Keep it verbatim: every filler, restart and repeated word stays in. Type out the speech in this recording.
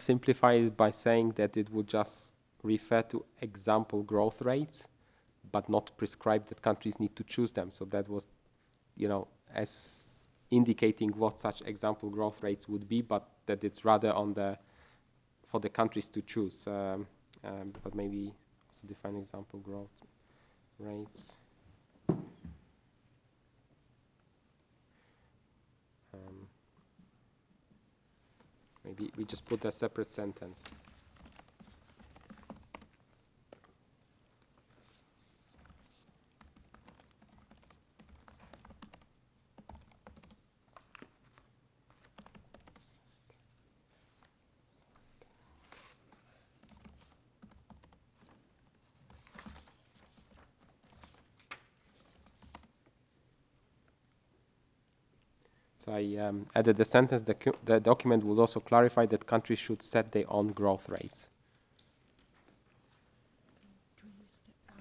simplify it by saying that it would just refer to example growth rates, but not prescribe that countries need to choose them. So that was, you know, as indicating what such example growth rates would be, but that it's rather on the for the countries to choose. Um, um, but maybe also define example growth rates. Um, maybe we just put a separate sentence. So I um, added the sentence, the, the document will also clarify that countries should set their own growth rates.